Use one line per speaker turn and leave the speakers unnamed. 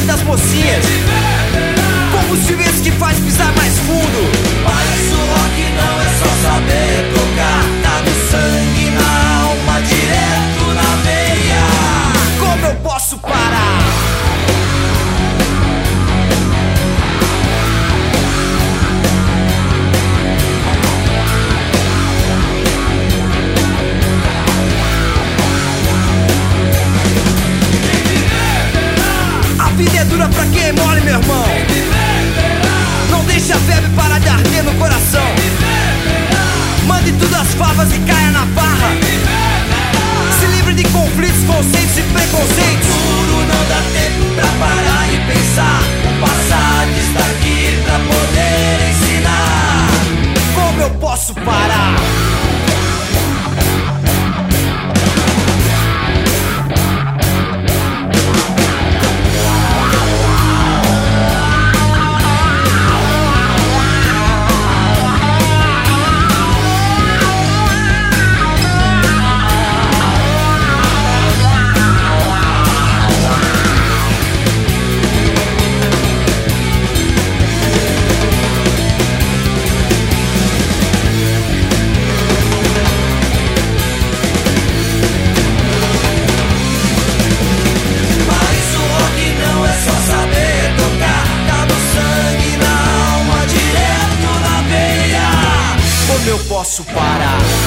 toque das mocinhas, combustível esse que faz pisar mais fundo.
Mas o rock não é só saber tocar, tá no sangue, na alma, direto na veia.
Como eu posso parar? A vida é dura pra quem é mole, meu irmão. Não deixe a febre parar de arder no coração. Mande tudo às favas e caia na farra. Se livre de conflitos, conceitos e preconceitos.
Juro, não dá tempo pra parar e pensar. O passado está aqui pra poder ensinar.
Como eu posso parar? Eu posso parar.